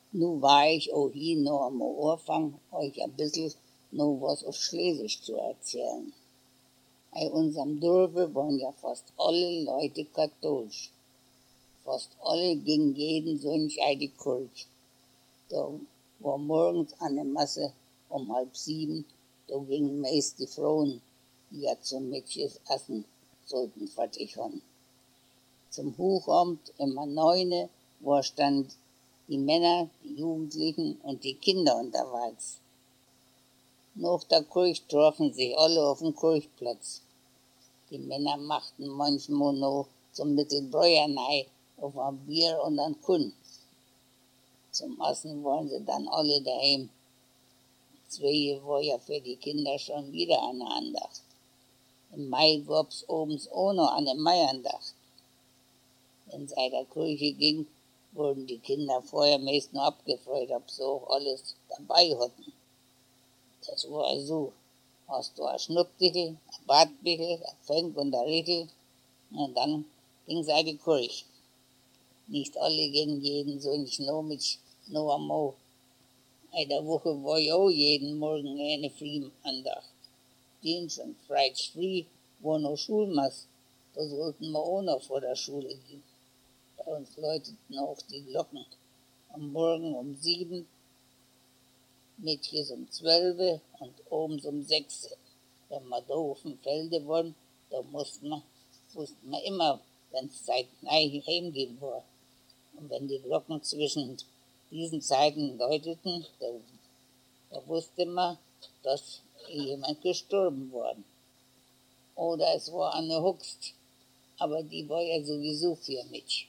Nu war ich auch hier noch am Anfang, euch ein bisschen noch was auf Schlesisch zu erzählen. Bei unserem Dorfe waren ja fast alle Leute katholisch. Fast alle gingen jeden Sonntag in die Kirche. Da war morgens eine Masse um 6:30, da gingen meist die Frauen, die ja zum Mädchenessen sollten, fertig haben. Zum Hochamt immer 9 war stand die Männer, die Jugendlichen und die Kinder unterwegs. Nach der Kirche trafen sich alle auf dem Kirchplatz. Die Männer machten manchmal noch zum Mittelbräuernei auf ein Bier und ein Kuhn. Zum Essen waren sie dann alle daheim. 2 war ja für die Kinder schon wieder eine Andacht. Im Mai gab's abends auch noch eine Maiandacht. Wenn es in der Kirche ging, wurden die Kinder vorher meist nur abgefreut, ob sie auch alles dabei hatten. Das war so. Hast du ein Schnuppdickel, ein Bartbickel, ein Fänk und ein Riegel, und dann ging's in die Kirche. Nicht alle gingen jeden Sonntag noch mit noch einmal. In der Woche war ja auch jeden Morgen eine Frühandacht. Dienst und Freitags früh war noch Schulmess. Da sollten wir auch noch vor der Schule gehen. Bei uns läuteten auch die Glocken. Am Morgen um 7, Mädchen um 12 und abends um 6. Wenn wir da auf dem Felde waren, da wussten wir immer, wenn es Zeit heimgehen war. Und wenn die Glocken zwischen diesen Zeiten läuteten, da wusste man, dass jemand gestorben war. Oder es war eine Huxt, aber die war ja sowieso für mich.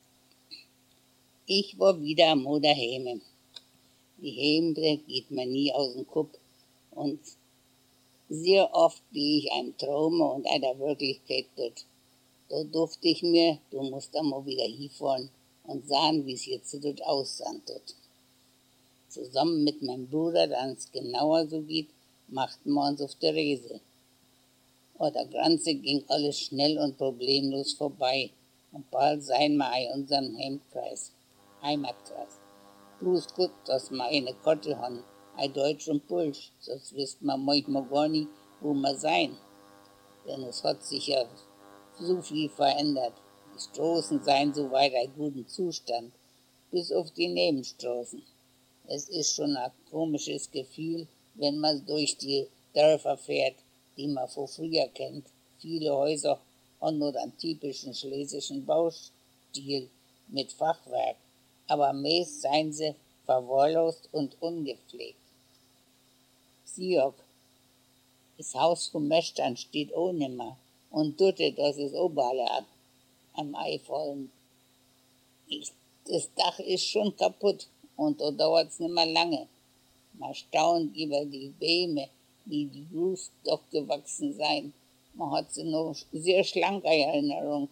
Ich war wieder am daheim. Die Heimde geht mir nie aus dem Kopf und sehr oft bin ich einem Traum und einer Wirklichkeit dort. Da dachte ich mir, du musst da mal wieder hinfahren und sagen, wie es jetzt dort aussah dort. Zusammen mit meinem Bruder, da es genauer so geht, machten wir uns auf der Reise. Und der Ganze ging alles schnell und problemlos vorbei. Und bald seien wir in unserem Heimatkreis. Bloß gut, dass wir eine Karte haben, ein Deutsch und Polsch, sonst wüsste man manchmal gar nicht, wo wir sein. Denn es hat sich ja so viel verändert. Die Straßen seien soweit in gutem Zustand, bis auf die Nebenstraßen. Es ist schon ein komisches Gefühl, wenn man durch die Dörfer fährt, die man von früher kennt. Viele Häuser haben nur den typischen schlesischen Baustil mit Fachwerk, aber meist seien sie verwahrlost und ungepflegt. Siog, das Haus vom Mästern steht auch nimmer und Dutte, das ist überall am Einfallen. Das Dach ist schon kaputt und da dauert's nimmer lange. Man staunt über die Bäume, wie die Grus doch gewachsen seien. Man hat sie noch sehr schlank in Erinnerung.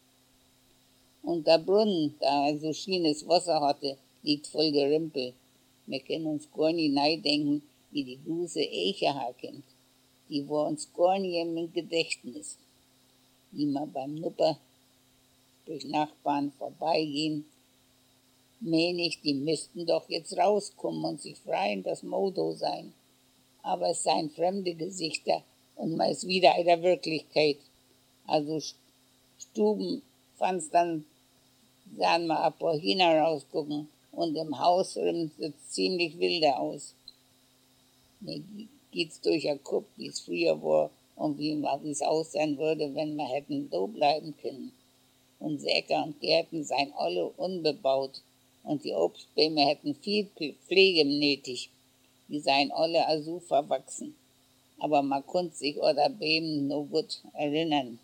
Und der Brunnen, da so schönes Wasser hatte, liegt voll Gerümpel. Wir können uns gar nicht denken, wie die große Eiche herkommt. Die war uns gar nicht im Gedächtnis. Wie wir beim Nupper durch Nachbarn vorbeigehen, meine ich, die müssten doch jetzt rauskommen und sich freuen, das Modo sein. Aber es seien fremde Gesichter und man ist wieder in der Wirklichkeit. Also Stubenfenstern sahen wir ein paar Hühner rausgucken und im Haus drin sieht es ziemlich wilder aus. Mir geht's durch den Kopf, wie es früher war und wie es aussehen würde, wenn wir hätten da bleiben können. Unsere Äcker und Gärten seien alle unbebaut und die Obstbäume hätten viel Pflege nötig. Die seien alle also verwachsen. Aber man konnte sich an der Bäume nur gut erinnern.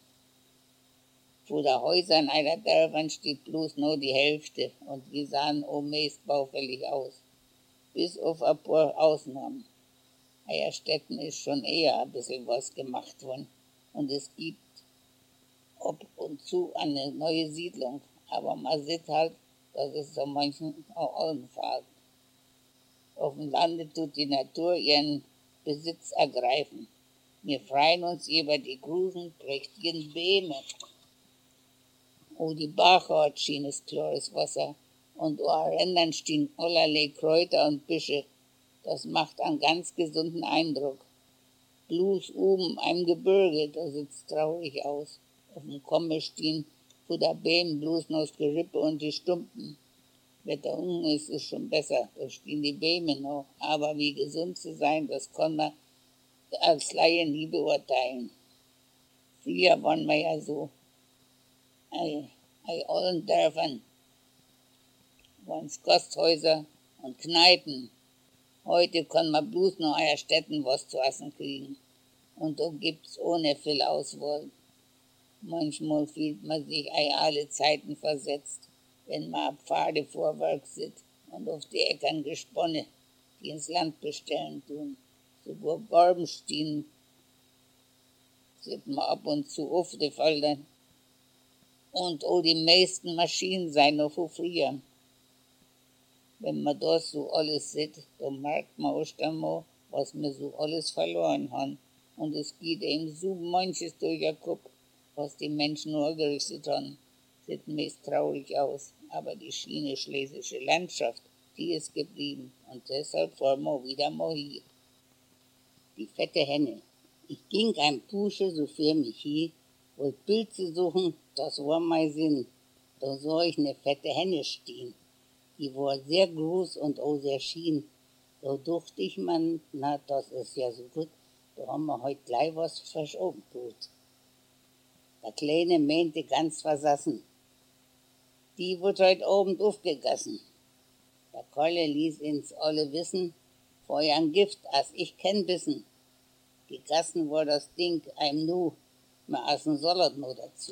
Vor den Häusern einer Dörfern steht bloß nur die Hälfte und die sahen auch meist baufällig aus. Bis auf ein paar Ausnahmen. Eierstetten ist schon eher ein bisschen was gemacht worden und es gibt ab und zu eine neue Siedlung, aber man sieht halt, dass es so manchen auch anfällt. Auf dem Lande tut die Natur ihren Besitz ergreifen. Wir freuen uns über die großen, prächtigen Bäume. Oh, die Bache hat schönes, klares Wasser und an Rändern stehen allerlei Kräuter und Büsche. Das macht einen ganz gesunden Eindruck. Bloß oben am Gebirge, da sieht's traurig aus. Auf dem Komme stehen vor der Bäm bloß noch das Gerippe und die Stumpen. Wenn da unten ist, ist schon besser, da stehen die Bäme noch. Aber wie gesund zu sein, das kann man als Laie nie beurteilen. Früher waren wir ja so, in allen Dörfern waren es Gasthäuser und Kneipen. Heute kann man bloß noch in Städten was zu essen kriegen. Und da gibt's ohne viel Auswahl. Manchmal fühlt man sich in alle Zeiten versetzt, wenn man am Pfade vorwärts sitzt und auf die Äckern Gesponne, die ins Land bestellen tun. Sogar Garben stehen, sieht man ab und zu auf die Felder. Und auch die meisten Maschinen seien noch von früher. Wenn man das so alles sieht, dann merkt man erst einmal, was wir so alles verloren haben. Und es geht eben so manches durch den Kopf, was die Menschen nur gerichtet haben. Sieht meist traurig aus, aber die schöne schlesische Landschaft, die ist geblieben. Und deshalb fahren wir wieder mal hier. Die fette Henne. Ich ging am Busche so für mich hin, wollte Pilze suchen, das war mein Sinn. Da sah ich eine fette Henne stehen. Die war sehr groß und auch sehr schien. Da dachte ich mir, na, das ist ja so gut, da haben wir heute gleich was frisch Abendbrot. Der Kleine meinte ganz versassen, die wird heute Abend aufgegessen. Der Kolle ließ uns alle wissen, Feuer ein Gift, als ich kenn bissen. Gegessen war das Ding einem nu, wir essen Salat noch dazu.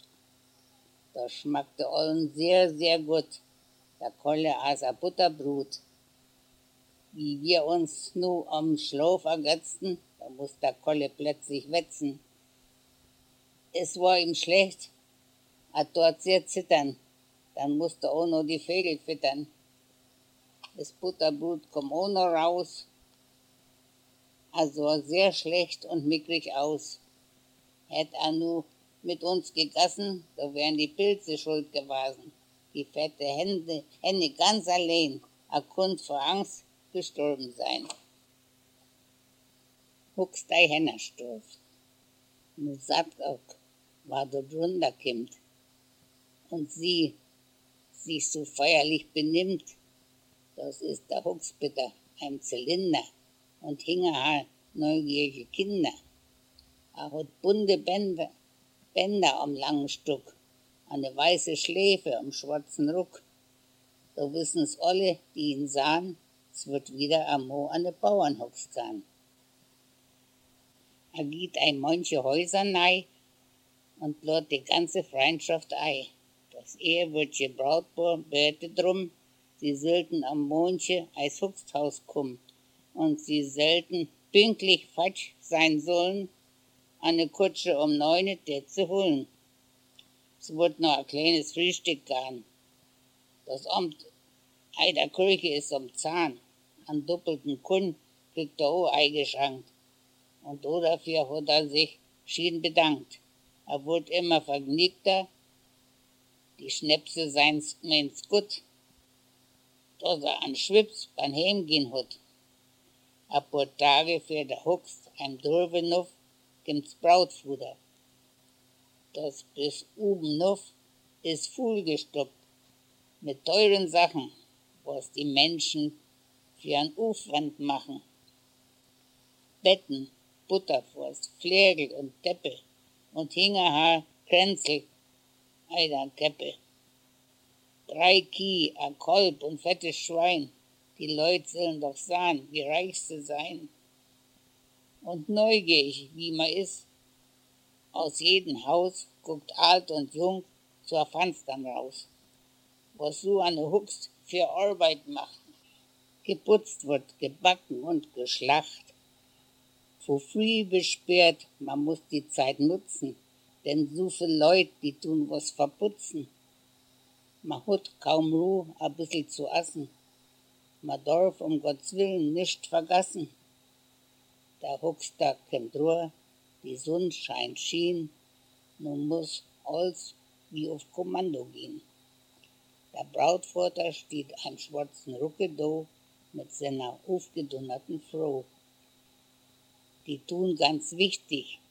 Das schmeckte allen sehr, sehr gut. Der Kolle aß ein Butterbrot. Wie wir uns nu am Schlaf ergötzten, da muß der Kolle plötzlich wetzen. Es war ihm schlecht, dort sehr zittern, dann musste auch noch die Vögel füttern. Das Butterbrot kam auch noch raus, also sehr schlecht und mickrig aus. Hätt er nu mit uns gegessen, da wären die Pilze schuld gewesen. Die fette Henne ganz allein, konnte vor Angst gestorben sein. Huckstei Hennerstorf. Nu sagt auch, war da drunter kimmt. Und sie sich so feierlich benimmt, das ist der Hucksbitter, ein Zylinder und Hingerhaar, neugierige Kinder. Er hat bunte Bänder am langen Stuck, eine weiße Schläfe am schwarzen Ruck. So wissen's alle, die ihn sahen, es wird wieder amo an de Bauernhocks gehen. Er geht ein manche Häuser nei und lädt die ganze Freundschaft ei. Das Ehe wird Brautpaar bete drum, sie sollten am Mondche als Huckshaus kommen und sie sollten pünktlich fatsch sein sollen, eine Kutsche um 9 Uhr zu holen. Es wird noch ein kleines Frühstück gehen. Das Amt der Kirche ist am Zahn. An doppelten Kunden kriegt er auch eingeschankt. Und dafür hat er sich schien bedankt. Er wurde immer vergnügter, die Schnäpse seien's mein's gut, dass er an Schwips beim Heimgehen hat. Ein paar Tage für der Huckst, ein Dorfenow, gibt's Brautfutter. Das bis oben noch ist vollgestopft mit teuren Sachen, was die Menschen für einen Aufwand machen. Betten, Butterwurst, Flegel und Teppe und Hingerhaar, Kränzel, Eiderkäppe. 3 Kie, ein Kolb und fettes Schwein, die Leute sollen doch sahen, wie reich sie sein. Und neugierig, wie man ist, aus jedem Haus guckt alt und jung zur Fenstern raus. Was so eine Huckst für Arbeit macht. Geputzt wird, gebacken und geschlacht. Vor früh besperrt, man muss die Zeit nutzen, denn so viele Leute, die tun was verputzen. Man hat kaum Ruhe, ein bisschen zu essen. Man darf um Gottes Willen nicht vergessen. Der Huckstag kommt Ruhe, die Sonne scheint schien, nun muss alles wie auf Kommando gehen. Der Brautvater steht am schwarzen Rucke da mit seiner aufgedunnerten Frau. Die tun ganz wichtig,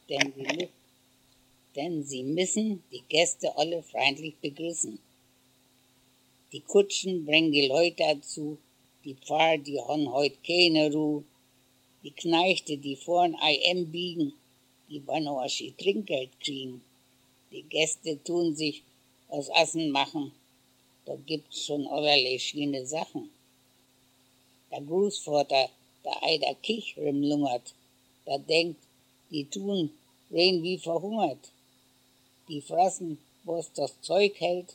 denn sie müssen die Gäste alle freundlich begrüßen. Die Kutschen bringen die Leute dazu, die Pfarrer, die haben heut keine Ruhe. Die Knechte, die vorn IM biegen, die wollen auch ein schön Trinkgeld kriegen. Die Gäste tun sich aus Assen machen, da gibt's schon allerlei schöne Sachen. Der Großvater, der Eider Kicher lungert, der denkt, die tun rein wie verhungert. Die fressen, was das Zeug hält,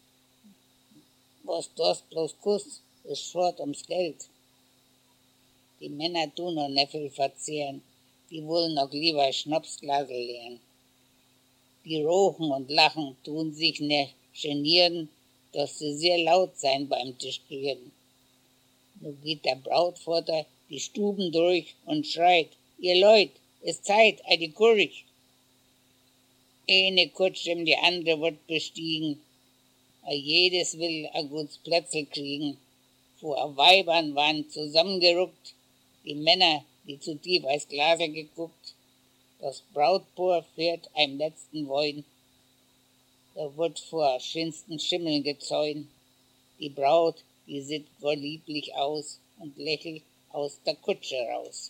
was das bloß kostet, ist fort ums Geld. Die Männer tun noch nicht viel verzehren, die wollen noch lieber Schnapsglasel leeren. Die rochen und lachen, tun sich nicht genieren, dass sie sehr laut sein beim Tischreden. Nun geht der Brautvater die Stuben durch und schreit, ihr Leut, ist Zeit, eine Kurch. Eine Kutsche in die andere wird bestiegen, jedes will ein gutes Plätzl kriegen. Vor Weibern waren zusammengerückt, die Männer, die zu tief als Glaser geguckt. Das Brautpaar fährt einem letzten Wein, da wird vor schönsten Schimmeln gezäunt. Die Braut, die sieht gar lieblich aus und lächelt aus der Kutsche raus.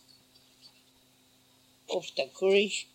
Auf der Kirch,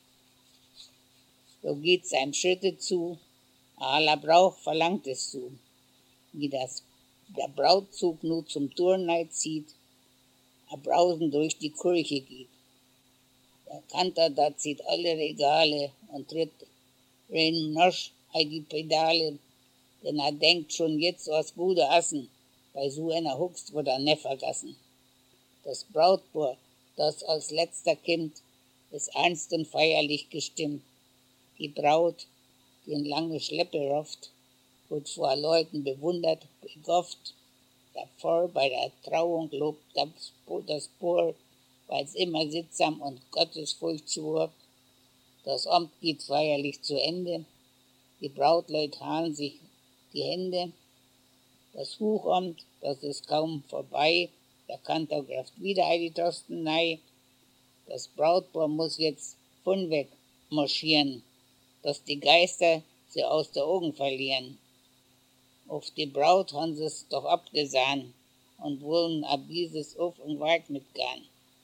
da geht's einem Schritte zu, aller Brauch verlangt es zu. Wie der Brautzug nur zum Turnheit zieht, a Brausen durch die Kirche geht. Der Kantor, da zieht alle Regale und tritt rein nosch an die Pedale, denn er denkt schon jetzt was gute Assen, bei so einer Huxt wird er nicht vergessen. Das Brautpaar, das als letzter kommt, ist ernst und feierlich gestimmt. Die Braut, die in lange Schleppe rofft, wird vor Leuten bewundert, begofft. Der Pfarrer bei der Trauung lobt das Paar, weil's immer sittsam und gottesfurcht schwur. Das Amt geht feierlich zu Ende. Die Brautleute hauen sich die Hände. Das Hochamt, das ist kaum vorbei. Der Kantor greift wieder ein die Tasten nei. Das Brautpaar muss jetzt von weg marschieren, dass die Geister sie aus den Augen verlieren. Auf die Braut haben sie's doch abgesahn und wollen ab dieses auf und weit mitgehen.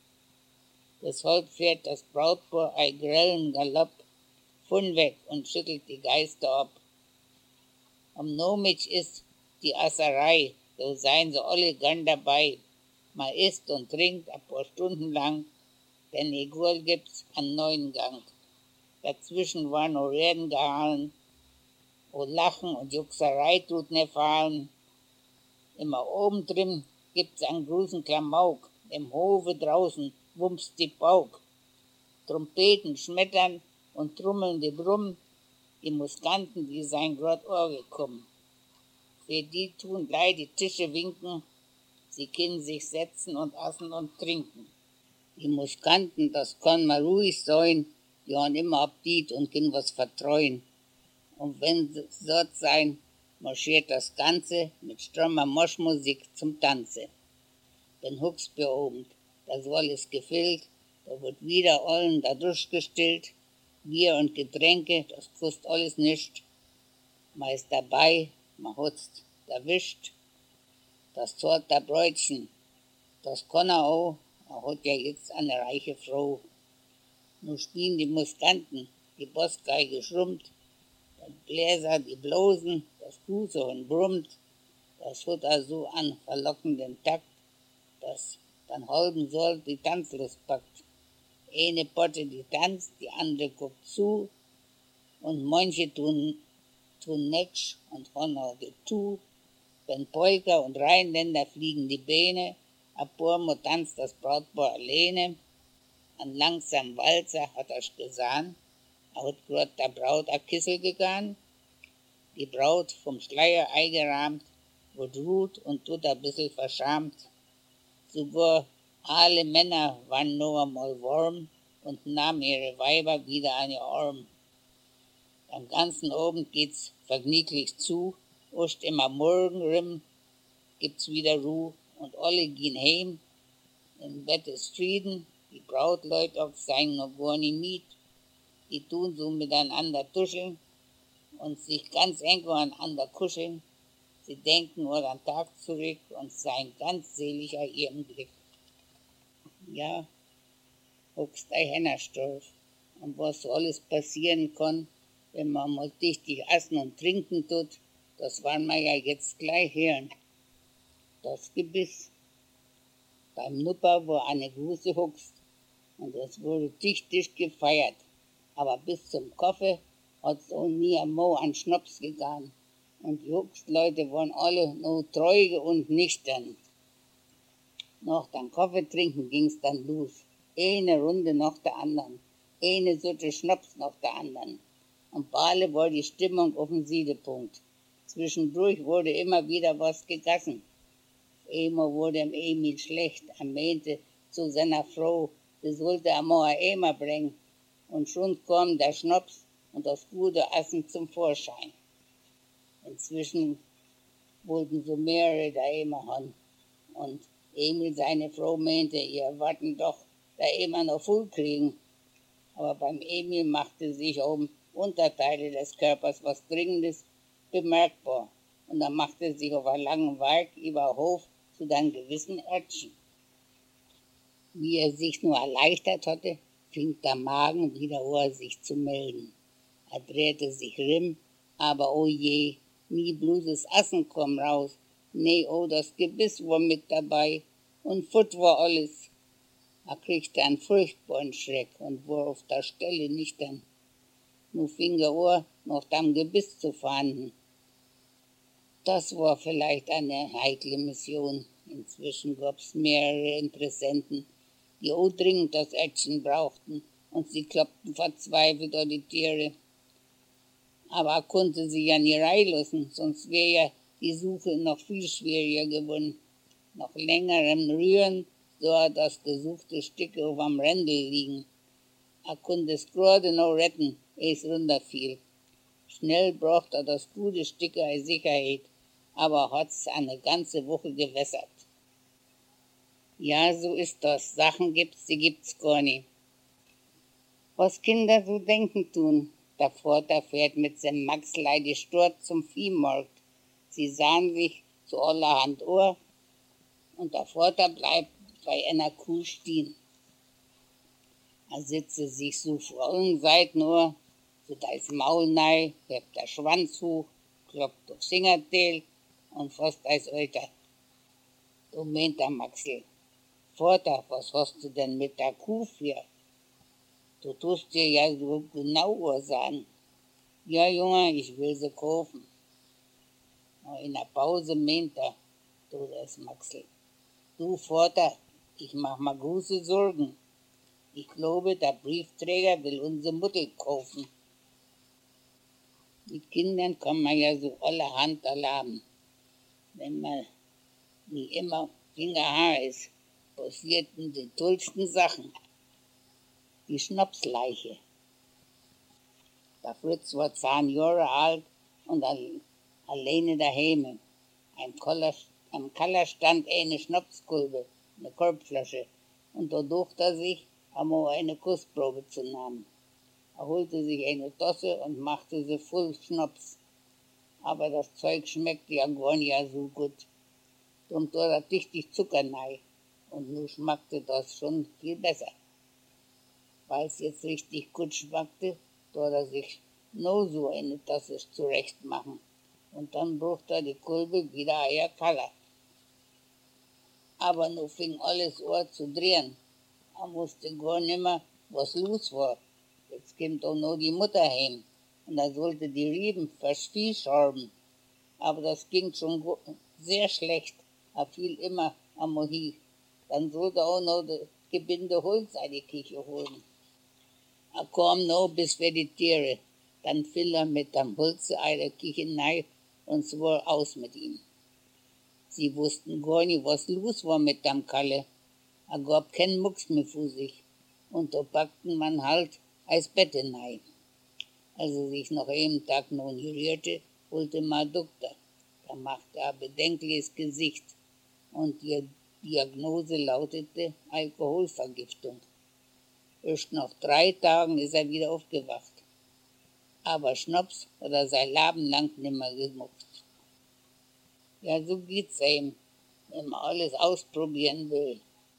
Deshalb fährt das Brautpaar ein grellen Galopp von weg und schüttelt die Geister ab. Am Nomitsch ist die Asserei, so seien sie alle gern dabei. Man isst und trinkt ein paar Stunden lang, denn egal gibt's einen neuen Gang. Dazwischen war noch Reden gehalten, und Lachen und Juxerei tut nicht fallen. Immer oben drin gibt's einen großen Klamauk, im Hofe draußen wumpst die Pauk. Trompeten schmettern und trommeln die Brumm, die Musikanten, die seien grad gekommen. Für die tun gleich die Tische winken, sie können sich setzen und essen und trinken. Die Musikanten, das kann man ruhig sein, die haben immer Appetit und können was vertreuen. Und wenn sie dort sein, marschiert das Ganze mit strömmer Moschmusik zum Tanze. Den Hux beobend, das Woll ist gefüllt, da wird wieder allen da durchgestillt, Bier und Getränke, das kostet alles nischt. Man ist dabei, man hat's erwischt, das zahlt der Bräutchen, das kann er auch, er hat ja jetzt eine reiche Frau. Nun spielen die Musikanten, die Bossgeige schrummt, der Bläser die blosen, das Fußhorn brummt, das hat er so an verlockenden Takt, dass dann halben soll die Tanzlust packt. Eine Potte die tanzt, die andere guckt zu, und manche tun nix und haben auch getu. Wenn Polka und Rheinländer fliegen die Beine, ein paar Mal tanzt das Brautpaar alleine. An langsam Walzer hat er's gesahn, hat grad der Braut a Kissel gegangen. Die Braut vom Schleier eingerahmt, wird ruht und tut a bissel verschamt. Sogar alle Männer waren noch einmal warm und nahmen ihre Weiber wieder an ihr Arm. Am ganzen Abend geht's vergnüglich zu Erst immer morgen rum gibt's wieder Ruhe und alle gehen heim. Im Bett ist Frieden, die Brautleute auch sagen noch gar nicht mit. Die tun so miteinander tuscheln und sich ganz eng aneinander kuscheln. Sie denken an den Tag zurück und seien ganz selig an ihrem Glück. Ja, huckst ein Hennerstorf. Und was so alles passieren kann, wenn man mal tüchtig essen und trinken tut, das wollen wir ja jetzt gleich hören. Das Gebiss. Beim Nupper war eine große Huckst und es wurde tüchtig gefeiert. Aber bis zum Kaffee hat's auch nie einmal an Schnaps gegangen. Und die Huckstleute waren alle nur treu und nüchtern. Nach dem Kaffee trinken ging's dann los. Eine Runde nach der anderen. Eine Sorte Schnaps nach der anderen. Und Bale war die Stimmung auf dem Siedepunkt. Zwischendurch wurde immer wieder was gegessen. Einmal wurde dem Emil schlecht. Er meinte zu seiner Frau, sie sollte einmal ein Eimer bringen. Und schon kam der Schnaps und das gute Essen zum Vorschein. Inzwischen wollten so mehrere der Eimer haben. Und Emil, seine Frau, meinte, ihr warten doch der Eimer noch voll kriegen. Aber beim Emil machte sich um Unterteile des Körpers was Dringendes bemerkbar. Und er machte sich auf einen langen Weg über den Hof zu den gewissen Örtchen. Wie er sich nur erleichtert hatte, fing der Magen wieder an, sich zu melden. Er drehte sich rum, aber oh je, nie bloßes Essen kam raus. Nee, oh, das Gebiss war mit dabei und Futt war alles. Er kriegte einen furchtbaren Schreck und war auf der Stelle nüchtern. Nun fing er an, nach dem Gebiss zu fahnden. Das war vielleicht eine heikle Mission. Inzwischen gab's mehrere Interessenten, die auch dringend das Örtchen brauchten, und sie kloppten verzweifelt an die Tiere. Aber er konnte sie ja nie reinlassen, sonst wäre ja die Suche noch viel schwieriger geworden. Nach längerem Rühren sah er das gesuchte Stück auf am Rändel liegen. Er konnte es gerade noch retten, ehe es runterfiel. Schnell brachte er das gute Stück in Sicherheit, aber hat's eine ganze Woche gewässert. Ja, so ist das. Sachen gibt's, die gibt's gar nicht. Was Kinder so denken tun. Der Vater fährt mit seinem Maxlei die Stort zum Viehmarkt. Sie sahen sich zu allerhand Ohr und der Vater bleibt bei einer Kuh stehen. Er sitze sich so vor allen Seiten Ohr, so das Maul nei, hebt der Schwanz hoch, kloppt aufs Fingerteil und fast als Alter. Du meint der Maxel, Vater, was hast du denn mit der Kuh für? Du tust dir ja so genau sagen. Ja, Junge, ich will sie kaufen. In der Pause meint er, du das Maxel. Du Vater, ich mach mir große Sorgen. Ich glaube, der Briefträger will unsere Mutter kaufen. Mit Kindern kann man ja so allerhand erleben. Wenn man nicht immer Fingerhaar ist, passierten die tollsten Sachen. Die Schnapsleiche. Der Fritz war 10 Jahre alt und alleine daheim. Am Keller stand eine Schnapskolbe, eine Korbflasche, und da durfte er sich einmal eine Kussprobe zu nehmen. Er holte sich eine Tasse und machte sie voll Schnaps. Aber das Zeug schmeckte ja gar nicht so gut. Drum tat er tüchtig Zucker rein und nun schmeckte das schon viel besser. Weil es jetzt richtig gut schmeckte, tat er sich noch so eine Tasse zurechtmachen. Und dann brachte er die Kolbe wieder an ihr Keller. Aber nun fing alles an zu drehen. Er wusste gar nimmer, was los war. Jetzt kommt auch noch die Mutter heim und er sollte die Reben fürs Vieh scharben. Aber das ging schon sehr schlecht. Er fiel immer am Mohi. Dann sollte er auch noch das Gebinde Holz an die Küche holen. Er kam noch bis für die Tiere. Dann fiel er mit dem Holz an der Küche rein und es war aus mit ihm. Sie wussten gar nicht, was los war mit dem Kalle. Er gab keinen Mucks mehr vor sich. Und da packten man halt als Bett rein. Als er sich nach einem Tag noch nicht rührte, holte man Doktor. macht er ein bedenkliches Gesicht und die Diagnose lautete Alkoholvergiftung. Erst nach 3 Tagen ist er wieder aufgewacht. Aber Schnaps hat er sein Leben lang nimmer gemocht. Ja, so geht's ihm, wenn man alles ausprobieren will.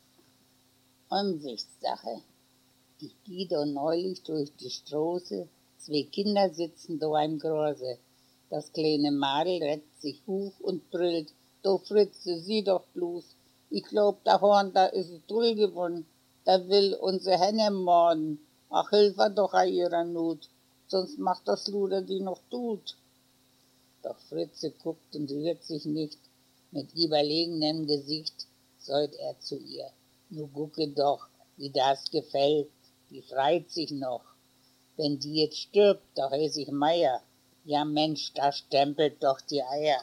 Ansichtssache. Ich gehe da neulich durch die Straße, 2 Kinder sitzen da im Grase. Das kleine Madel reckt sich hoch und brüllt, da Fritze, sieh doch bloß, ich glaub, der Horn, da ist es toll geworden, der will unsere Henne morden. Ach, hilf er doch an ihrer Not, sonst macht das Luder die noch tot. Doch Fritze guckt und rührt sich nicht, mit überlegenem Gesicht säut er zu ihr. Nu gucke doch, wie das gefällt, die freit sich noch. Wenn die jetzt stirbt, da heiß ich Meier. Ja Mensch, da stempelt doch die Eier.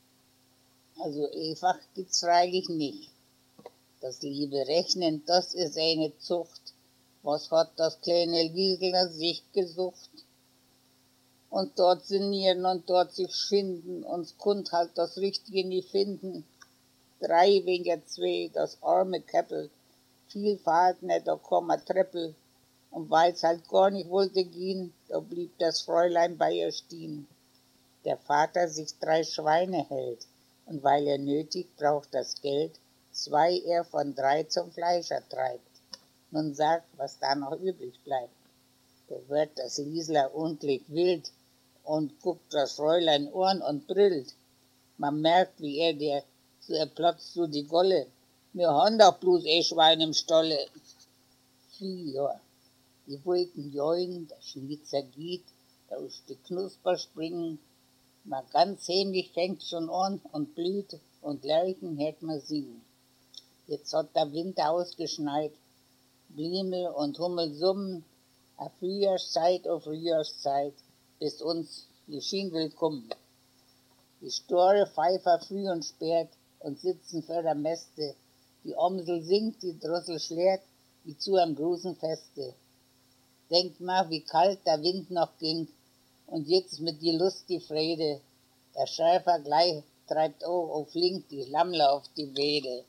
Also einfach geht's freilich nicht. Das liebe Rechnen, das ist eine Zucht. Was hat das kleine Liesler sich gesucht? Und dort sinnieren und dort sich schinden, uns kund halt das Richtige nie finden. 3 weniger 2, das arme Käppel, viel fahrt nicht, da komm a Treppel. Und weil's halt gar nicht wollte gehen, da blieb das Fräulein bei ihr stehen. Der Vater sich 3 Schweine hält, und weil er nötig braucht das Geld, 2 er von 3 zum Fleischer treibt. Nun sagt, was da noch übrig bleibt. Da wird das Liesler ungleich wild und guckt das Fräulein Ohren und brüllt. Man merkt, wie der so platzt so die Golle. Wir haben doch bloß Schwein im Stolle. Ja, die Wolken jäuen, der Schnee zergeht, aus die Knusper springen. Man ganz heimlich fängt schon an und blüht und Lerchen hört man singen. Jetzt hat der Winter ausgeschneit, Blimmel und Hummel summen, a Frühjahrszeit auf Frühjahrszeit, bis uns die Schien willkommen. Die Store pfeifen früh und spät und sitzen für der Mäste. Die Amsel singt, die Drossel schlägt, wie zu einem großen Feste. Denkt mal, wie kalt der Wind noch ging, und jetzt mit die Lust die Freude. Der Schäfer gleich treibt auch auf Link die Lammler auf die Weide.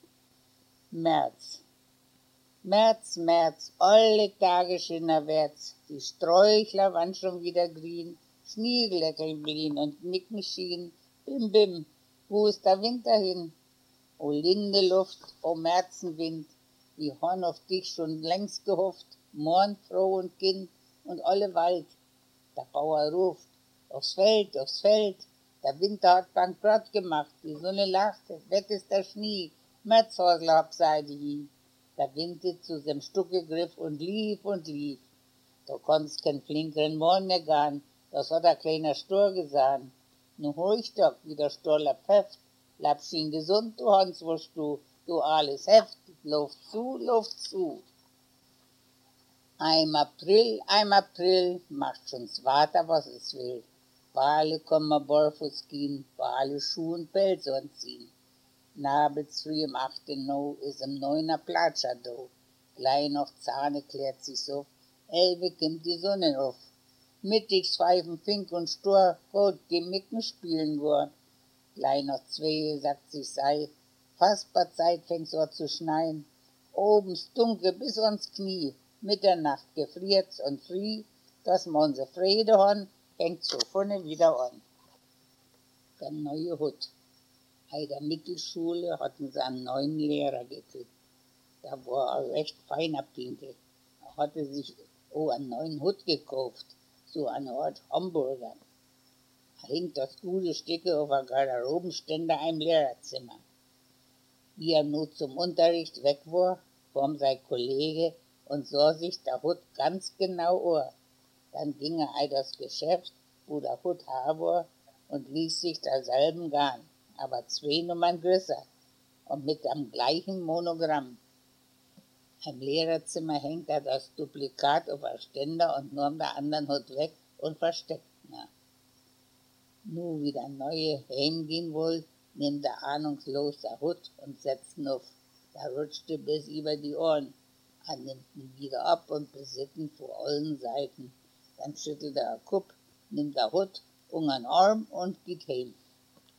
März. März, März, alle Tage schöner wärts. Die Sträuchler waren schon wieder grün, Schneeglätteln blieben und nicken schien. Bim, bim, wo ist der Winter hin? O linde Luft, o Märzenwind, wir haben auf dich schon längst gehofft, Morn, Frau und Kind und alle Wald. Der Bauer ruft, aufs Feld, der Winter hat bankrott gemacht, die Sonne lachte, weg ist der Schnee, Märzhäusl abseite hin. Der Winter zu sem Stucke griff und lief und lief. Da konnt's kein flinkeren Morn mehr gehen, das hat der kleiner Stor gesahn. Nu horch doch, wie der Storler pfefft, bleibst ihn gesund, du Hanswurst, du alles Heft, Luft zu. Ein April, macht schon's Vater, was es will. Bale kommen barfuß gehen, Bale Schuh und Pelz anziehen. Nabels früh im 8. No is im 9er Platscher do. Gleich noch Zahne klärt sich so, 11 kommt die Sonne auf. Mittigs pfeifen Fink und Stor, Gott, die Micken spielen war. Gleich noch 2, sagt sich sei, fast bei Zeit fängt's an zu schneien. Oben's dunkel bis ans Knie, Mitternacht gefriert's und frie, dass man se Freude han, fängt so vorne wieder an. Der neue Hut. Bei der Mittelschule hatten sie einen neuen Lehrer gekriegt. Da war ein recht feiner Pinkel. Er hatte sich einen neuen Hut gekauft, so eine Art Hamburger. Da hing das gute Stück auf der Garderobenständer im Lehrerzimmer. Wie er nur zum Unterricht weg war, kam sein Kollege und sah sich der Hut ganz genau an. Dann ging er in das Geschäft, wo der Hut war, und ließ sich derselben gehen, aber 2 Nummern größer und mit dem gleichen Monogramm. Im Lehrerzimmer hängt er das Duplikat auf der Ständer und nahm der anderen Hut weg und versteckt ihn. Nur wie der neue heimgehen wollte, nimmt er ahnungslos der Hut und setzt ihn auf. Der rutschte bis über die Ohren. Er nimmt ihn wieder ab und besitten vor allen Seiten. Dann schüttelt er den Kopf, nimmt der Hut, einen Arm und geht heim.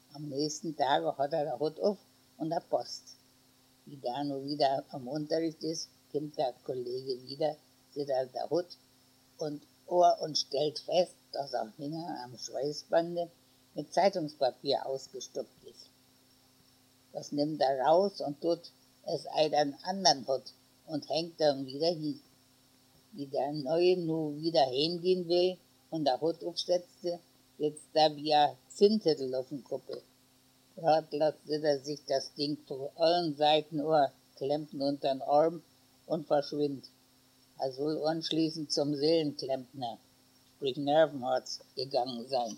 Am nächsten Tag hat der Hut auf und der Post. Wie da nur wieder am Unterricht ist, kommt der Kollege wieder, sitzt an der Hut und Ohr und stellt fest, dass er hinten am Schweißbande mit Zeitungspapier ausgestopft ist. Das nimmt er raus und tut es einen anderen Hut und hängt dann wieder hin. Wie der Neue nur wieder heimgehen will und der Hut aufsetzte, sitzt da wie ein Zinnzettel auf dem Kopf. Ratlos er sich das Ding von allen Seiten klemmt unter den Arm und verschwindet. Er soll anschließend zum Seelenklempner, sprich Nervenarzt, gegangen sein.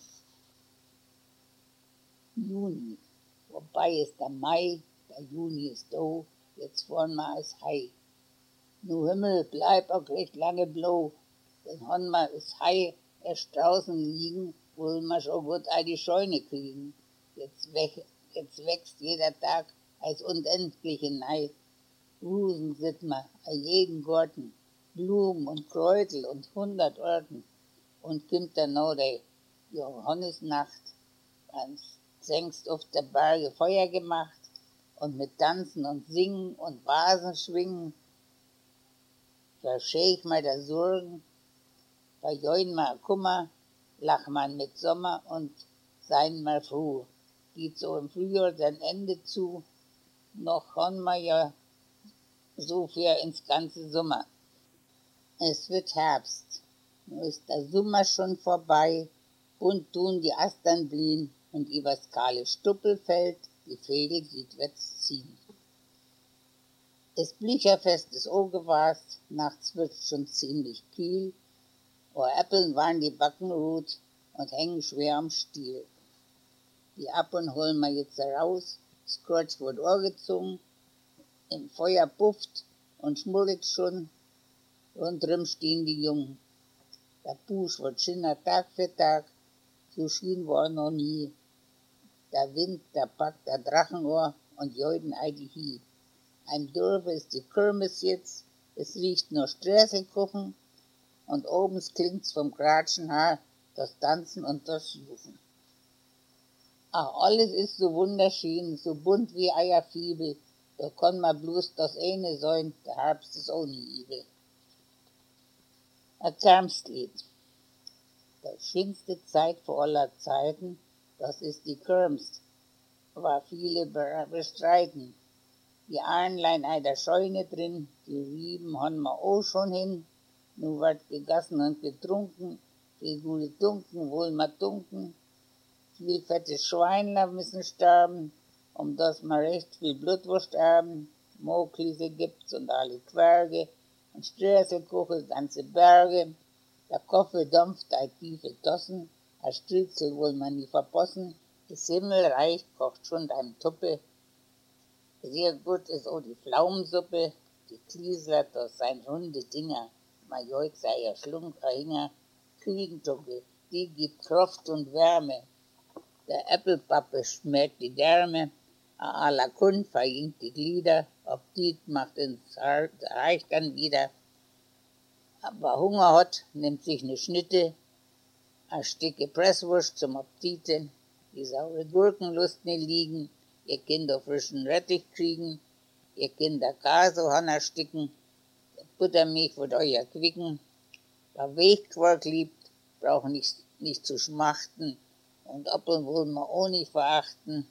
Juni. Vorbei ist der Mai, der Juni ist da, jetzt fahren wir als Hai. Nu Himmel, bleib auch recht lange blau, denn han wir ist Hai erst draußen liegen, wollen wir schon gut eine Scheune kriegen. Jetzt wächst jeder Tag als unendliche Nei. Rosen sieht man an jeden Garten, Blumen und Kräutel und 100 Orten. Und kommt dann noch die Johannisnacht, ganz längst auf der Berge Feuer gemacht und mit Tanzen und Singen und Vasen schwingen, verscheich mal der Sorgen, verjeun mal Kummer, lach man mit Sommer und sein mal froh. Geht so im Frühjahr sein Ende zu, noch haben wir ja so viel ins ganze Sommer. Es wird Herbst, nun ist der Sommer schon vorbei, bunt tun die Astern blühen und übers kahle Stuppelfeld die Vögel südwärts ziehen. Das Blücherfest ist angewast, nachts wird's schon ziemlich kühl, Äppeln waren die Backen rot und hängen schwer am Stiel. Die Apfeln holen wir jetzt raus, das Kreuz wird angezogen, im Feuer pufft und schmuddelt schon, rundrum stehen die Jungen. Der Busch wird schöner Tag für Tag, so schön war noch nie. Der Wind, der packt der Drachenohr und joiden die Hie. Im Dorf ist die Kirmes jetzt, es riecht nur Sträselkuchen und obens klingt's vom Gratschenhaar das Tanzen und das Juchen. Ach, alles ist so wunderschön, so bunt wie Eierfibel, da kann man bloß das eine sein, der Herbst ist auch nie übel. Ein Kirmslied. Die schönste Zeit vor aller Zeiten, das ist die Kirms, war viele bestreiten. Die Arnlein der Scheune drin, die Rieben haben wir auch schon hin, nu wird gegessen und getrunken, die gute Dunken wollen wir dunken, viel fette Schweinler müssen sterben, dass wir recht viel Blutwurst erben, Moklise gibt's und alle Querge, und Sträselkuchen ganze Berge, der Kaffee dampft tiefe Tassen, ein Strützel will man nie verpassen, das Himmelreich kocht schon dein Tuppe, sehr gut ist auch die Pflaumensuppe, die Kliesler, das sind runde Dinger, Major sei ja Schlunkerhinger, Küchentucke, die gibt Kraft und Wärme, der Äppelpappe schmäht die Därme, a la Kund verjingt die Glieder, Appetit macht ins Reich dann wieder, aber Hunger hat, nimmt sich ne Schnitte, a Stücke Presswurst zum Appetiten, die saure Gurkenlust nie liegen, ihr Kinder frischen Rettich kriegen, ihr Kinder Kaso sticken, Buttermilch wird euer quicken, wer Weichquark liebt, braucht nicht zu schmachten, und Apfeln wollen wir auch nicht verachten,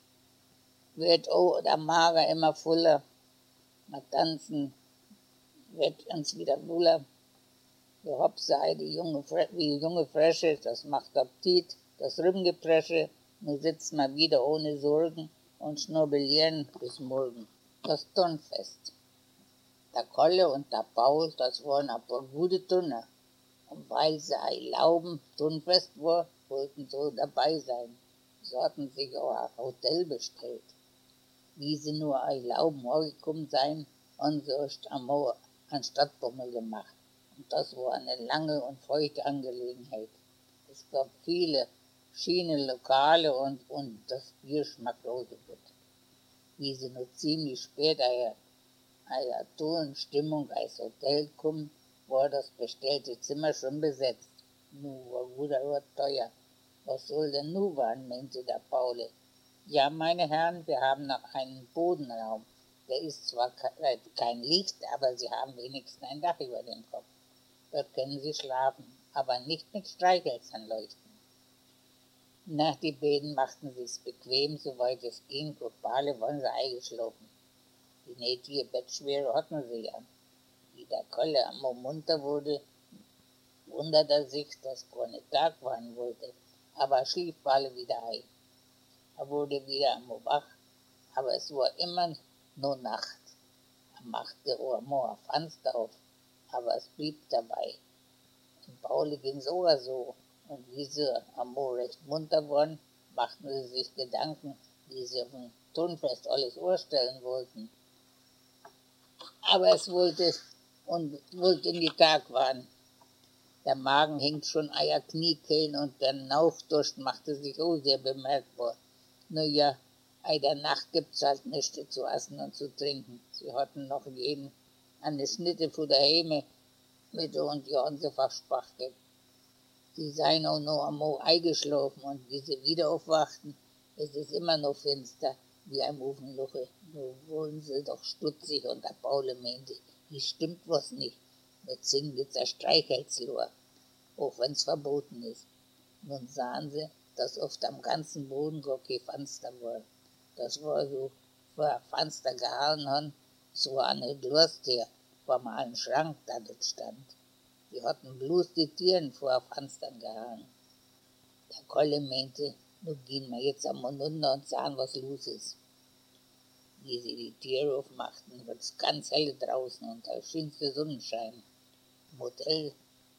wird auch der Mager immer voller, mal tanzen, wird uns wieder wohler, so Hopsei, wie junge Fresche, das macht Appetit, das Rümgepresche, nun sitzt man wieder ohne Sorgen und schnurbelieren bis morgen. Das Turnfest. Der Kolle und der Paul, das waren ein paar gute Turner. Und weil sie erlauben, Turnfest war, wollten so dabei sein. Sie hatten sich auch ein Hotel bestellt. Wie sie nur erlauben angekommen sein, haben sie erst einmal einen Stadtbummel gemacht. Und das war eine lange und feuchte Angelegenheit. Es gab viele schöne Lokale und das Bier schmeckt auch so gut. Wie sie noch ziemlich spät eine tollen Stimmung als Hotel kommen, war das bestellte Zimmer schon besetzt. Nu war guter Ort teuer. Was soll denn nu werden, meinte der Paule. Ja, meine Herren, wir haben noch einen Bodenraum. Der ist zwar kein Licht, aber Sie haben wenigstens ein Dach über dem Kopf. Dort können Sie schlafen, aber nicht mit Streichhölzern leuchten. Nach die beiden machten sich's bequem, soweit es ging. Globale waren sie eingeschlafen. Die nötige Bettschwere hatten sie ja. Wie der Kolle am munter wurde, wunderte er sich, dass gar nicht Tag werden wollte, aber er schlief bald wieder ein. Er wurde wieder einmal wach, aber es war immer nur Nacht. Er machte einmal ein Fenster auf, aber es blieb dabei. Und Pauli ging's auch so. Und wie sie einmal recht munter waren, machten sie sich Gedanken, wie sie auf dem Turnfest alles vorstellen wollten. Aber es wollte in die Tag waren. Der Magen hängt schon Eier Kniekehlen und der Naufdurst machte sich auch sehr bemerkbar. Nur ja, der Nacht gibt's halt nichts zu essen und zu trinken. Sie hatten noch jeden eine Schnitte von der Heme mit und die haben sie verspachtelt. Sie seien auch noch einmal eingeschlafen und wie sie wieder aufwachten, es ist immer noch finster wie ein Ofenloche. Nur wurden sie doch stutzig und der Paule meinte, hier stimmt was nicht. Mit Singen gibt's ein Streichholzlohr, auch wenn's verboten ist. Nun sahen sie, dass oft am ganzen Boden gar kein Fenster war. Das war so, wo ein Fenster gehalten haben, so eine Durst her, vor mal ein Schrank, da dort stand. Die hatten bloß die Türen vor Fenstern gehangen. Der Kolle meinte, nun gehen wir jetzt am runter und sahen, was los ist. Wie sie die Tür aufmachten, wird's ganz hell draußen und der schönste Sonnenschein. Im Hotel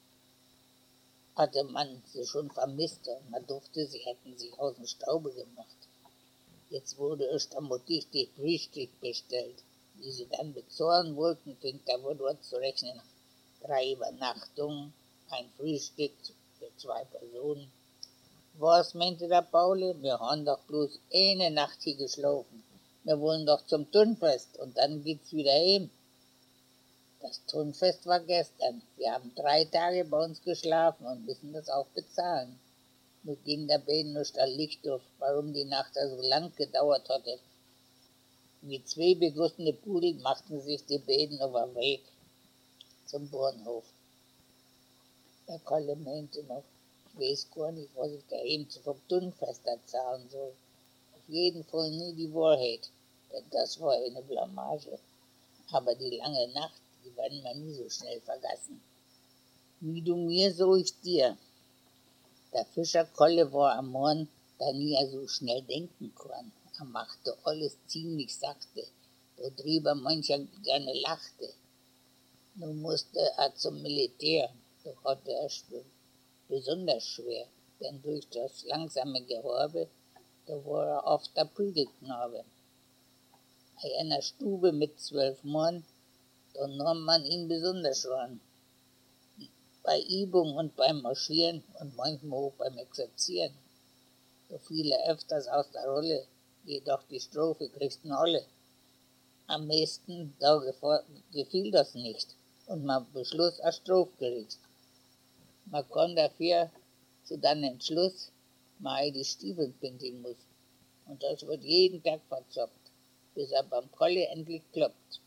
hatte man sie schon vermisst und man durfte, sie hätten sich aus dem Staube gemacht. Jetzt wurde erst am richtig Frühstück bestellt. Wie sie dann bezahlen wollten, fing der Wohnort zu rechnen. 3 Übernachtungen, ein Frühstück für 2 Personen. Was, meinte der Pauli, wir haben doch bloß eine Nacht hier geschlafen. Wir wollen doch zum Turnfest und dann geht's wieder heim. Das Turnfest war gestern. Wir haben 3 Tage bei uns geschlafen und müssen das auch bezahlen. Nun ging der beiden nicht ein Licht auf, warum die Nacht so lang gedauert hatte. Wie 2 begossene Pudel machten sich die beiden auf den Weg zum Bahnhof. Der Kalle meinte noch, ich weiß gar nicht, was ich daheim vom Turnfest erzählen soll. Auf jeden Fall nie die Wahrheit, denn das war eine Blamage. Aber die lange Nacht, die werden wir nie so schnell vergessen. Wie du mir, so ich dir. Der Fischer Kolle war am Morgen, da nie er so schnell denken kann. Er machte alles ziemlich sachte, worüber mancher gerne lachte. Nun musste er zum Militär, doch hatte er besonders schwer, denn durch das langsame Gehobe, da war er oft der Prügelknabe. In einer Stube mit 12 Mann, da nahm man ihn besonders ran. Bei Übung und beim Marschieren und manchmal auch beim Exerzieren. Da fiel er öfters aus der Rolle, jedoch die Strophe kriegten alle. Am meisten da gefiel das nicht und man beschloss ein Strafgericht. Man kam dafür zu dem Entschluss, man die Stiefel pinkeln muss. Und das wird jeden Tag verzockt, bis er beim Kolle endlich klappt.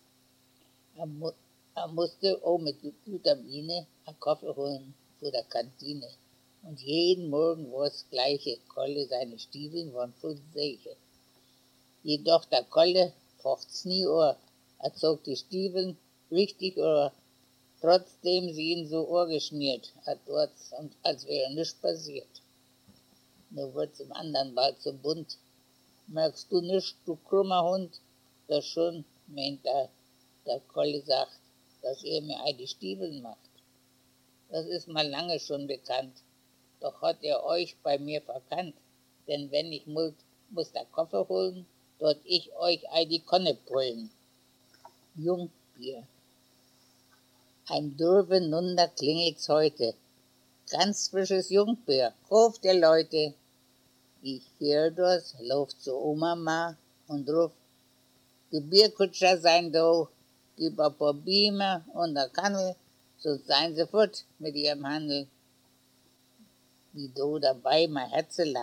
Er musste auch mit guter Miene einen Kaffee holen vor der Kantine. Und jeden Morgen war das Gleiche. Kolle, seine Stiefel waren voll Seiche. Jedoch der Kolle focht's nie Ohr. Er zog die Stiefel richtig Ohr. Trotzdem sie ihn so ohrgeschmiert, als wäre nichts passiert. Nur wird's im anderen bald so bunt. Merkst du nicht, du krummer Hund? Das schon, meint der Kolle sagt, dass ihr mir die Stiefel macht. Das ist mal lange schon bekannt. Doch hat er euch bei mir verkannt. Denn wenn ich muss der Koffer holen, dort ich euch die Konne pullen. Jungbier. Ein Dürbe Nunder klingelt's heute. Ganz frisches Jungbier. Kauft ihr Leute. Ich hör das, lauft zu Oma Ma und ruft, die Bierkutscher sein da, gib ein paar Beamer und eine Kannel, so seien sie fort mit ihrem Handel. Wie du dabei mein Herze lacht,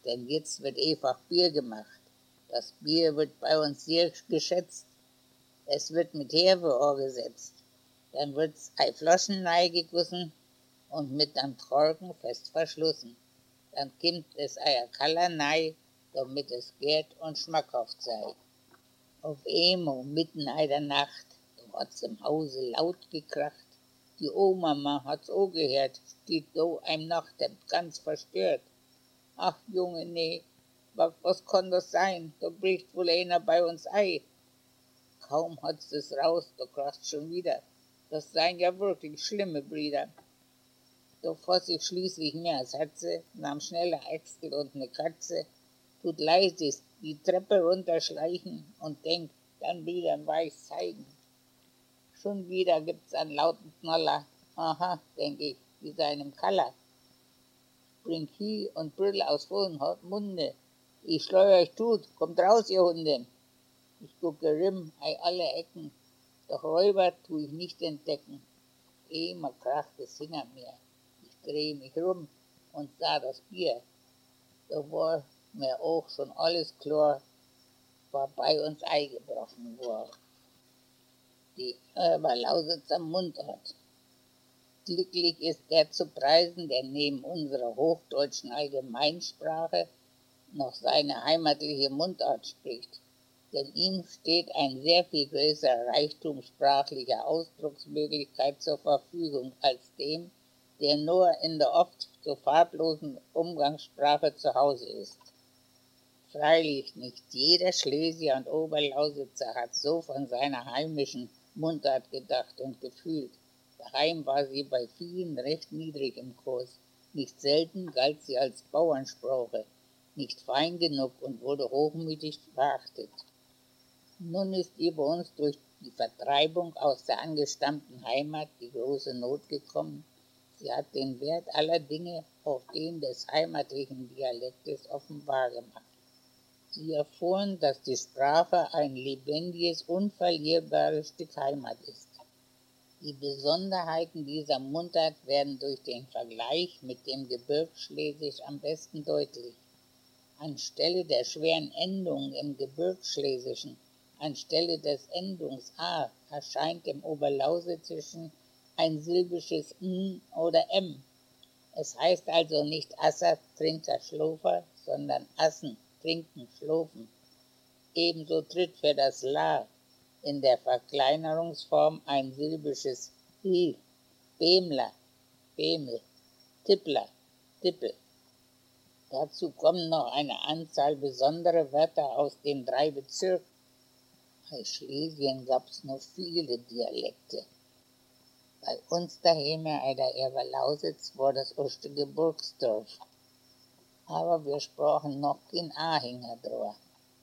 denn jetzt wird einfach Bier gemacht. Das Bier wird bei uns sehr geschätzt. Es wird mit Hefe angesetzt. Dann wird's ei Flaschen gegossen und mit am Korken fest verschlossen. Dann kimmt es eier Kaller nei, damit es gärt und schmackhaft sei. Auf einmal mitten in der Nacht, da hat's im Hause laut gekracht. Die Oma hat's auch gehört, steht so einem Nachthemd ganz verstört. Ach Junge, nee, was kann das sein? Da bricht wohl einer bei uns ei. Kaum hat's es raus, da kracht's schon wieder. Das seien ja wirklich schlimme Brüder. Da fass ich schließlich mehr als Herze, nahm schnell ein Äxtel und ne Katze, tut leise die Treppe runterschleichen und denkt, dann Brüdern weiß zeigen. Schon wieder gibt's einen lauten Knaller. Aha, denk ich, wie seinem Kaller. Springt Vieh und Brüll aus vollen Munde. Ich schleu euch tut, kommt raus, ihr Hunde. Ich gucke rimm, ei alle Ecken, doch Räuber tu ich nicht entdecken. Immer kracht es hinter mir. Ich dreh mich rum und sah das Bier. Da war mir auch schon alles klar, war bei uns eingebrochen war. Die Oberlausitzer Mundart. Glücklich ist der zu preisen, der neben unserer hochdeutschen Allgemeinsprache noch seine heimatliche Mundart spricht. Denn ihm steht ein sehr viel größerer Reichtum sprachlicher Ausdrucksmöglichkeit zur Verfügung als dem, der nur in der oft so farblosen Umgangssprache zu Hause ist. Freilich nicht jeder Schlesier und Oberlausitzer hat so von seiner heimischen Mundart gedacht und gefühlt. Daheim war sie bei vielen recht niedrig im Kurs. Nicht selten galt sie als Bauernsprache, nicht fein genug und wurde hochmütig verachtet. Nun ist ihr bei uns durch die Vertreibung aus der angestammten Heimat die große Not gekommen. Sie hat den Wert aller Dinge auf den des heimatlichen Dialektes offenbar gemacht. Sie erfuhren, dass die Sprache ein lebendiges, unverlierbares Stück Heimat ist. Die Besonderheiten dieser Mundart werden durch den Vergleich mit dem Gebirgsschlesisch am besten deutlich. Anstelle der schweren Endungen im Gebirgsschlesischen, anstelle des Endungs a, erscheint im Oberlausitzischen ein silbisches n oder m. Es heißt also nicht Asser, Trinker, Schlofer, sondern Assen, Trinken, Schlofen. Ebenso tritt für das la in der Verkleinerungsform ein silbisches i, Bämler, Bämel, Tippler, Tippel. Dazu kommen noch eine Anzahl besonderer Wörter aus den 3 Bezirken. Bei Schlesien gab's noch viele Dialekte. Bei uns daheim in der Oberlausitz war das erste Geburtsdorf. Aber wir sprachen noch kein Ahänger drüber.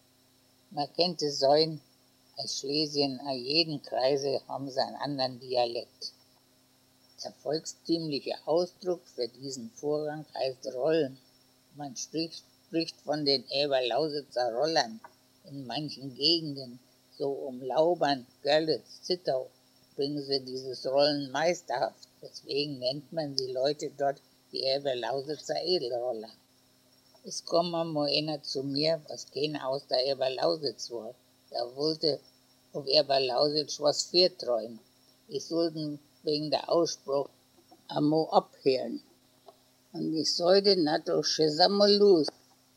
Man könnte sagen, als Schlesien in jedem Kreise haben sie einen anderen Dialekt. Der volkstümliche Ausdruck für diesen Vorgang heißt Rollen. Man spricht von den Oberlausitzer Rollern. In manchen Gegenden, so um Laubern, Görlitz, Zittau, bringen sie dieses Rollen meisterhaft. Deswegen nennt man die Leute dort die Oberlausitzer Edelroller. Es kam einmal einer zu mir, was keiner aus der Oberlausitz war. Der wollte auf Oberlausitz was vorträumen. Ich sollte wegen der Ausspruch einmal abhören. Und ich sollte natürlich schiss einmal los.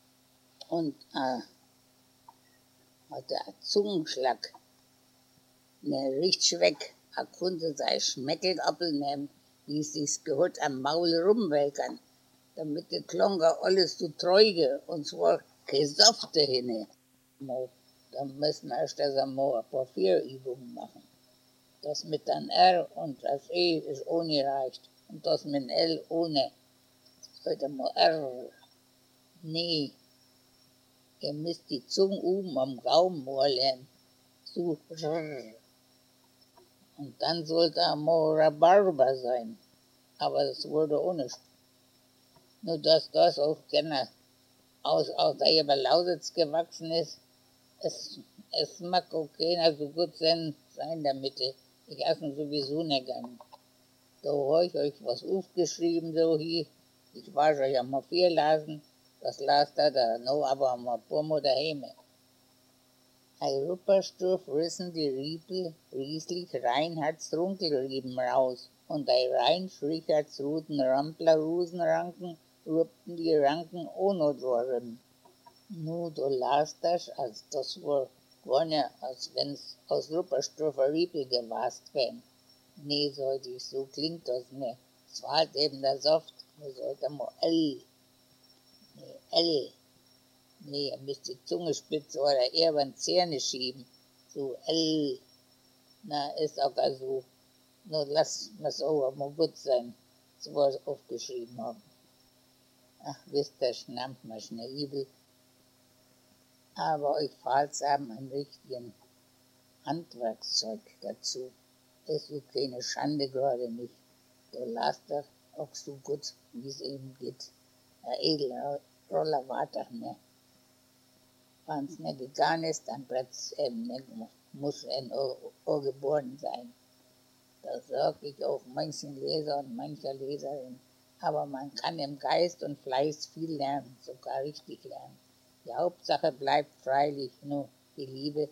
Und hatte einen Zungenschlag. Ne, richtig weg. Er konnte sein Schmeckelappel nehmen, ließ sich's gehört am Maul rumwelkern, damit der Klonker alles so treuge, und zwar kein Saft dahinne. Dann müssen wir erst einmal ein paar Vierübungen machen. Das mit dem R und das E ist ohne reicht, und das mit dem L ohne. Heute mal R. Nee, ihr müsst die Zunge oben am Gaumen lernen. So rrr. Und dann sollte er mal Rhabarber sein. Aber das wurde auch nicht. Nur dass das auch gerne aus der Oberlausitz gewachsen ist, es mag auch keiner so gut sein damit. Ich esse sowieso nicht gern. Da habe ich euch was aufgeschrieben, so hier. Ich weiß euch ja mal vorlesen. das lasst da, no aber mal Pomo daheim. Ei Ruppersturf rissen die Riepel rieslich Reinhards Runkelrieben raus, und ei Reinsch Richards Ruten Rampler Rusenranken rupten die Ranken ohne Dorren. Nu, du lasst das, als das war als wenn's aus Ruppersturfer Riepel gewast wär. Nee, sollte ich, so klingt das ne. Es war halt eben der Saft, wir sollten mal L. Nee, ihr müsst die Zunge spitzen oder eher beim Zähne schieben. So L. Na, ist auch so. Nur lass mir's auch mal gut sein, so was aufgeschrieben haben. Ach, wisst ihr, schnappt mal schnell übel. Aber euch fehlt's haben ein richtigen Handwerkszeug dazu. Ist so keine Schande gerade nicht. Der lasst das auch so gut, wie es eben geht. Der edle Roller war doch nicht. Wenn es nicht gegangen ist, dann muss er auch geboren sein. Das sage ich auch manchen Leser und mancher Leserin. Aber man kann im Geist und Fleiß viel lernen, sogar richtig lernen. Die Hauptsache bleibt freilich nur die Liebe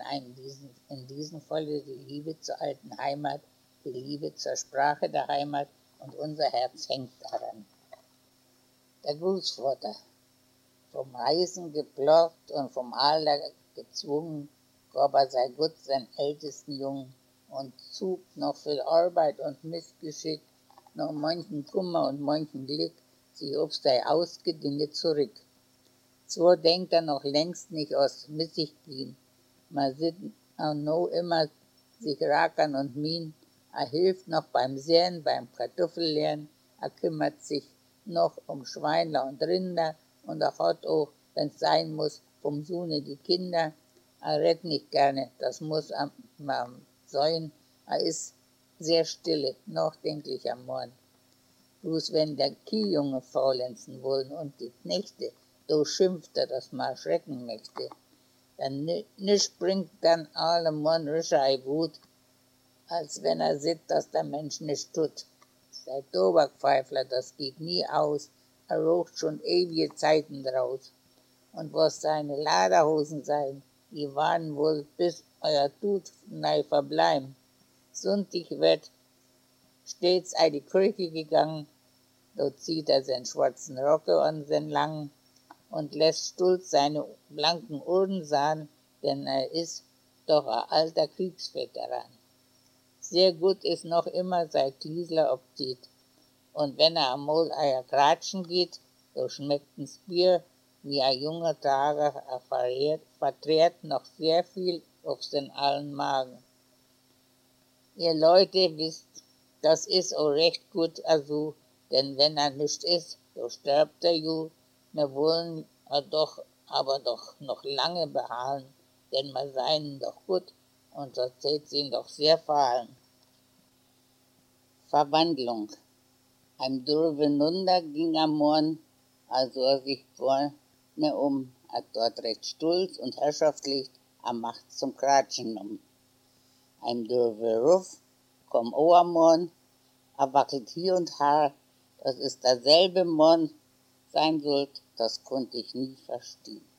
in diesem Falle die Liebe zur alten Heimat, die Liebe zur Sprache der Heimat, und unser Herz hängt daran. Der Großvater, vom Reisen geplagt und vom Adler gezwungen, gab er sei Gott sein ältesten Jungen und zog noch viel Arbeit und Missgeschick, noch manchen Kummer und manchen Glück, sich auf sei Ausgedinge zurück. Zwar denkt er noch längst nicht aus Missig gehen, man sieht auch noch immer sich rackern und mien, er hilft noch beim Säen, beim Kartoffelleeren, er kümmert sich noch um Schweinler und Rinder, und er hat auch, wenn's sein muss, vom Sohne die Kinder. Er redt nicht gerne, das muss man sein. Er ist sehr stille, nachdenklich am Morgen. Bloß wenn der Kiejunge faulenzen wollen und die Knechte, so schimpft er, dass man erschrecken möchte. Dann nisch bringt dann alle Mann rischer Wut, als wenn er sieht, dass der Mensch nichts tut. Der Tobakpfeifler, das geht nie aus, er raucht schon ewige Zeiten draus. Und was seine Lederhosen sein, die waren wohl bis euer Tod nei verbleiben. Sonntig wird stets ei die Kirche gegangen, dort zieht er seinen schwarzen Rocke an den langen und lässt stolz seine blanken Ohren sahen, denn er ist doch ein alter Kriegsveteran. Sehr gut ist noch immer sein Kiesler obzieht. Und wenn er einmal eier Kratschen geht, so schmeckt's Bier wie ein junger Trager, er verträgt noch sehr viel auf den allen Magen. Ihr Leute wisst, das ist auch recht gut also, denn wenn er nicht ist, so stirbt er ju. Wir wollen aber doch noch lange beharren, denn wir seien doch gut und so seht ihn doch sehr verhalten. Verwandlung. Ein Durvenunder ging am Morgen, also er sich vorne hat dort recht stolz und herrschaftlich am Macht zum Kratschen Ein Durveruf komm auch am Morgen, er wackelt hier und da, dass es derselbe Morgen sein sollt, das konnte ich nie verstehen.